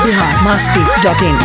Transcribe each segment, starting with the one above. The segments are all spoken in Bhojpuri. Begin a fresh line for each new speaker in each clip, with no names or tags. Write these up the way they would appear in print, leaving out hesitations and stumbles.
biharmasti.in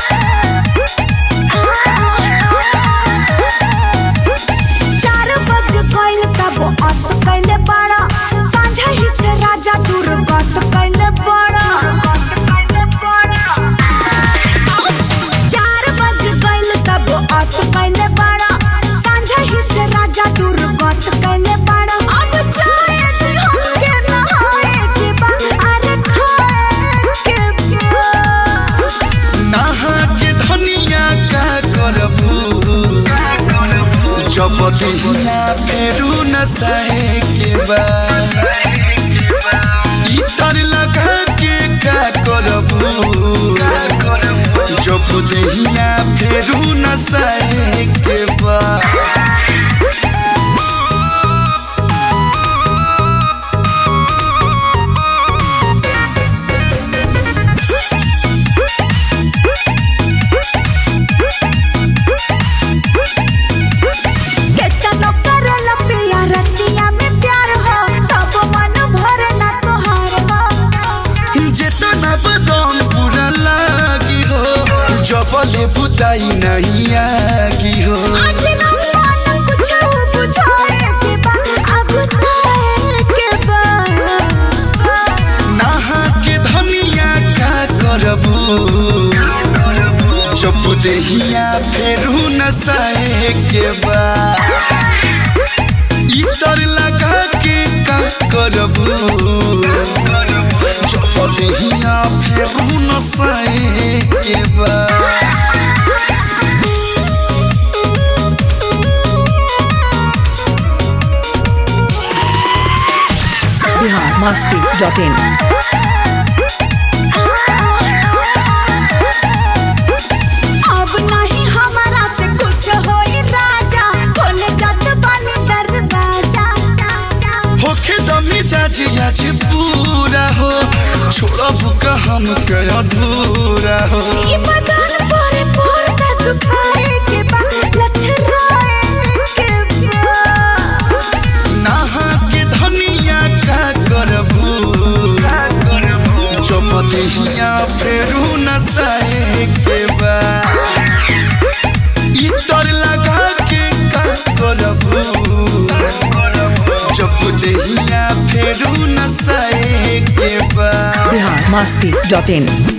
जब दिहिया फेरू न सहे के बा इतर लगा के का करबू जब दिहिया फेरू न सहे के बा जबले बुताई नहीं आगी हो नहा के धनिया का करबू जब देहिया फेरू न सहे के बा इतर लगा के का करबू जब देहिया फेरू न सहे के बा
biharmasti.in
अब नहीं हमारा से कुछ होई राजा खोले जात बानी दरवाजा
होखे दमी जाजी आज पूरा हो छोड़ब का हम के अधूरा हो
ई बदन पर का दुखाए के बा लथराए के बा
नहा के धनिया का करबू जब देहिया फेरू न सहे के बा इतर लगा के का करबू जब देहिया फेरू न सहे के बा
biharmasti.in